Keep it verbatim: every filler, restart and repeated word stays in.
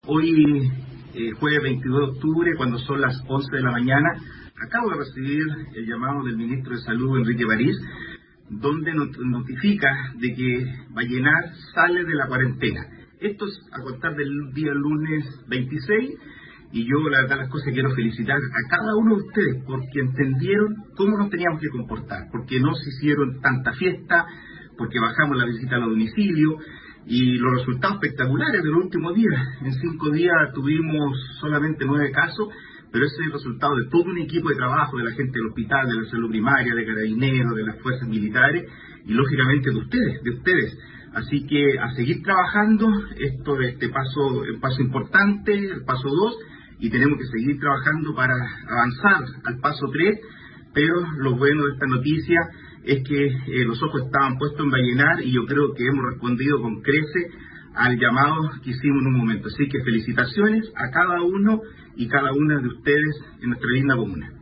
Hoy, eh, jueves veintidós de octubre, cuando son las once de la mañana, acabo de recibir el llamado del ministro de Salud, Enrique París, donde nos notifica de que Vallenar sale de la cuarentena. Esto es a contar del día lunes veintiséis, y yo, la verdad, las cosas quiero felicitar a cada uno de ustedes porque entendieron cómo nos teníamos que comportar, porque no se hicieron tanta fiesta, porque bajamos la visita a los domicilios, y los resultados espectaculares de los últimos días. En cinco días tuvimos solamente nueve casos, pero ese es el resultado de todo un equipo de trabajo, de la gente del hospital, de la salud primaria, de carabineros, de las fuerzas militares, y lógicamente de ustedes, de ustedes. Así que a seguir trabajando, esto de este paso, el paso importante, el paso dos, y tenemos que seguir trabajando para avanzar al paso tres, pero lo bueno de esta noticia es que eh, los ojos estaban puestos en Vallenar y yo creo que hemos respondido con crece al llamado que hicimos en un momento. Así que felicitaciones a cada uno y cada una de ustedes en nuestra linda comuna.